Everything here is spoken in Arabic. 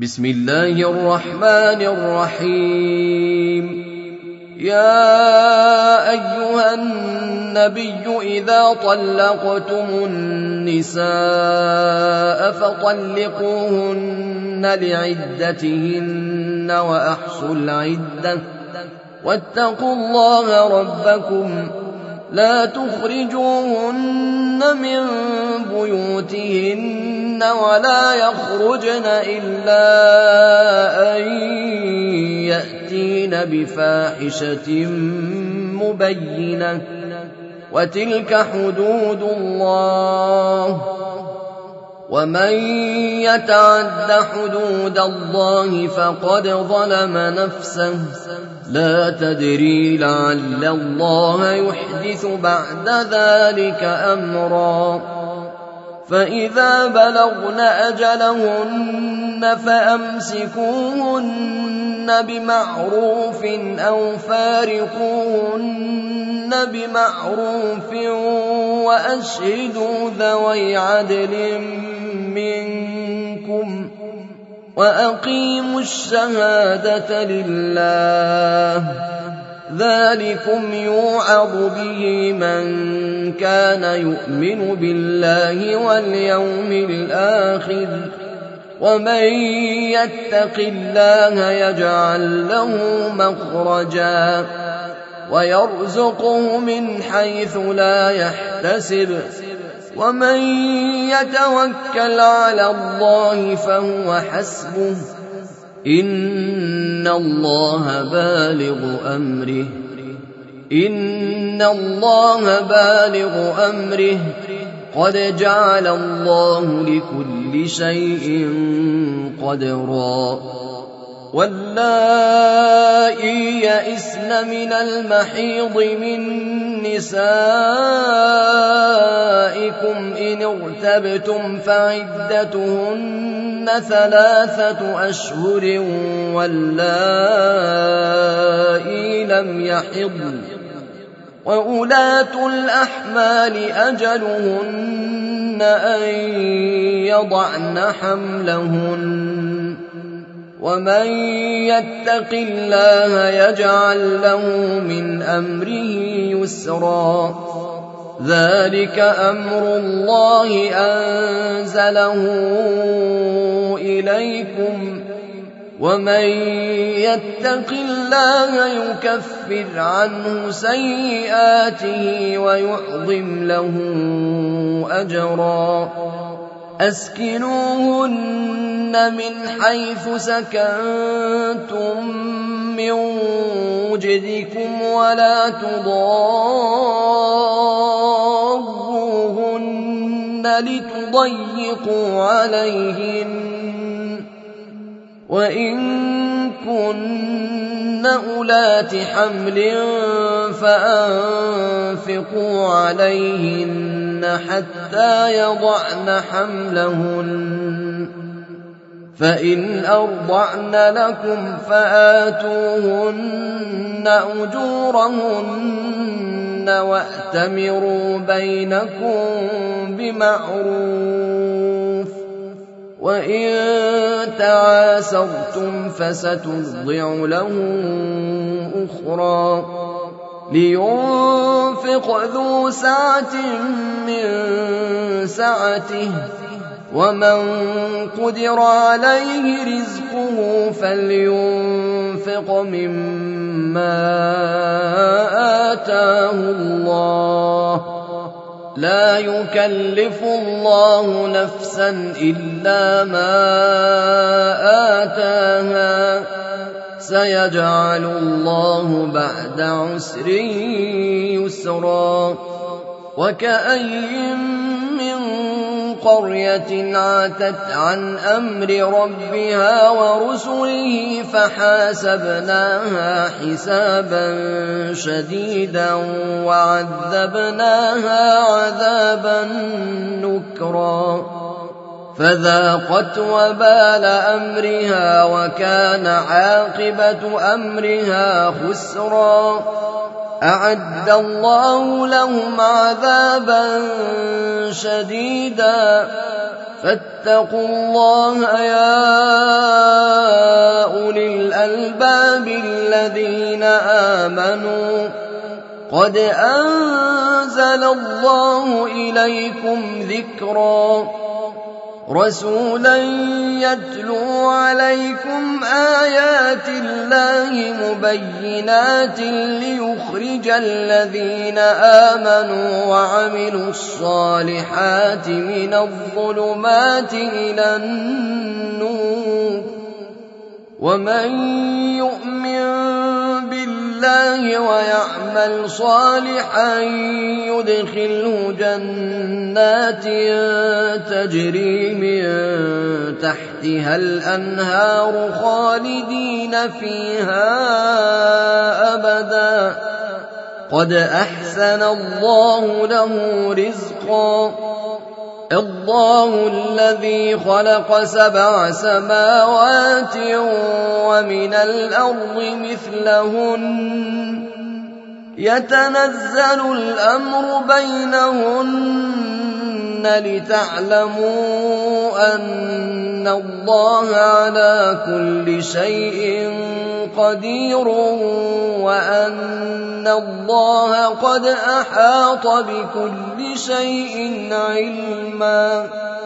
بسم الله الرحمن الرحيم. يا أيها النبي إذا طلقتم النساء فطلقوهن لعدتهن وأحصوا العدة واتقوا الله ربكم لا تخرجوهن من بيوتهن ولا يخرجن إلا أن يأتين بفاحشة مبينة وتلك حدود الله ومن يتعد حدود الله فقد ظلم نفسه لا تدري لعل الله يحدث بعد ذلك أمرا. فإذا بلغن أجلهن فأمسكوهن بمعروف أو فارقوهن بمعروف وأشهدوا ذوي عدل منكم وأقيموا الشهادة لله ذلكم يوعظ به من كان يؤمن بالله واليوم الآخر ومن يتق الله يجعل له مخرجا ويرزقه من حيث لا يحتسب ومن يتوكل على الله فهو حسبه إن الله بالغ أمره قد جعل الله لكل شيء قدرا. واللائي يئسن من المحيض من نسائكم إن ارتبتم فعدتهن 3 أشهر واللائي لم يحضن وأولاة الأحمال أجلهن أن يضعن حملهن ومن يتق الله يجعل له من أمره يسرا. ذلك أمر الله أنزله إليكم ومن يتق الله يكفر عنه سيئاته ويعظم له أجرا. أسكنوهن من حيث سكنتم من وجدكم ولا تضاروهن لتضيقوا عليهن وإن كن أولات حمل فأنفقوا عليهن حتى يضعن حملهن فإن أرضعن لكم فآتوهن أجورهن وأتمروا بينكم بمعروف وإن تعاسرتم فسترضع له أخرى. لينفق ذو سعة من سعته ومن قدر عليه رزقه فلينفق مما آتاه الله لا يكلف الله نفسا إلا ما آتاها سيجعل الله بعد عسر يسرا. وكأي من قرية عاتت عن أمر ربها ورسله فحاسبناها حسابا شديدا وعذبناها عذابا نكرا فذاقت وبال أمرها وكان عاقبة أمرها خسرا. أعد الله لهم عذابا شديدا فاتقوا الله يا الألباب الذين آمنوا قد أنزل الله إليكم ذكرا رسولا يتلو عليكم آيات الله مبينات ليخرج الذين آمنوا وعملوا الصالحات من الظلمات إلى النور ومن يؤمن بالله ويعمل صالحا يدخله جنات تجري من تحتها الأنهار خالدين فيها أبدا قد أحسن الله له رزقا الله الذي خلق 7 سماوات ومن الأرض مثلهن يتنزل الأمر بينهن لتعلموا أن الله على كل شيء قدير وأن الله قد أحاط بكل شيء علما